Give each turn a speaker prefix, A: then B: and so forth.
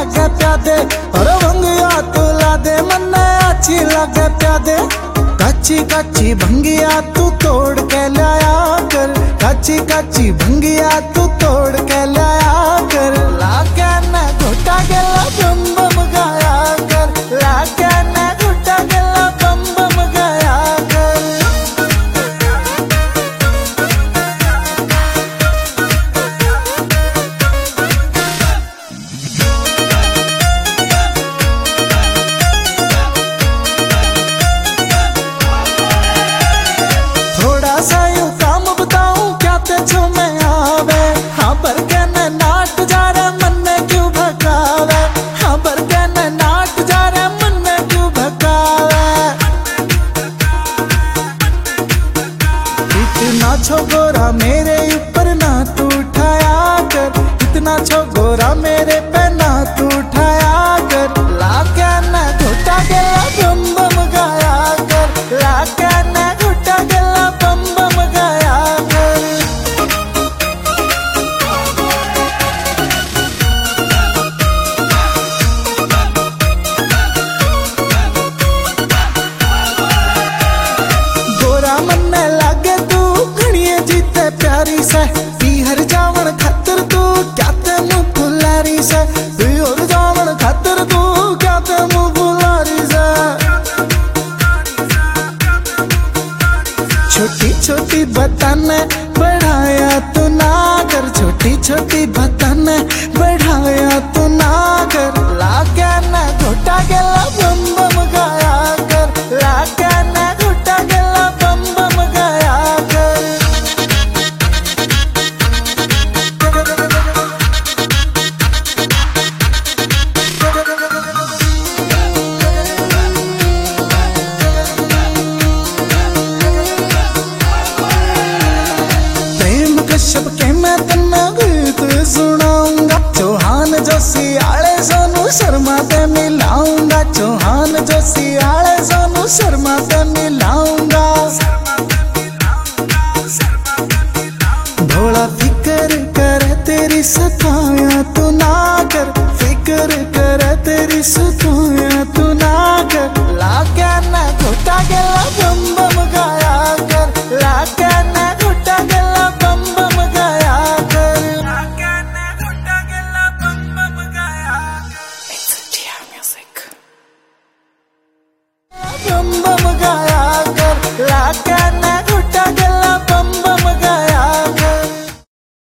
A: लागे प्यादे और भंगिया तू ला दे मन्ने अच्छी लागे प्यादे। कच्ची कच्ची भंगिया तू तोड़ के लाया कर, कच्ची कच्ची भंगिया तू तोड़ के लाया कर। लाके न घुटा गेला बम बम गाया कर, लाके न घुटा गेला बम बम गाया कर। थोड़ा सा यूं काम बताऊं क्या तेजो में आवे, हाँ पर कहने नाट जा रहा मन में क्यों भगावे, हाँ पर कहने नाट जा रहा मन में क्यों भगावे। इतना छो गोरा मेरे ऊपर ना तू उठाया कर, इतना छो गोरा मेरे पे ना तू उठाया कर। लाके न घुटा गेला बम बम गाया कर, लाके न घुटा गेला बम बम गाया कर। गोरा मन्ने लागे तू घड़िए जीते प्यारी से, पीहर जावन खातर तू क्या ते मुंह फुलारी से, पीहर जावन खातर तू क्या ते मुंह फुलारी से। छोटी छोटी बतन बढ़ाया तू ना कर, छोटी छोटी बतन बढ़ाया तू ना कर। लाके न घुटा गेला बम बम गाया कर, लाके न घुटा गेला बम बम गाया कर। प्रेम कश्यप के मैं तन्ना गीत सुनाऊंगा, चौहान जोशी आले सोनू शर्मा ते मिलाऊंगा, चौहान जोशी आले सोनू शर्मा ते मिलाऊंगा। भोला फिक्र करे तेरी सताया तू ना कर, फिक्र करे तेरी सताया तू ना कर। लाके न घुटा गेला बम बम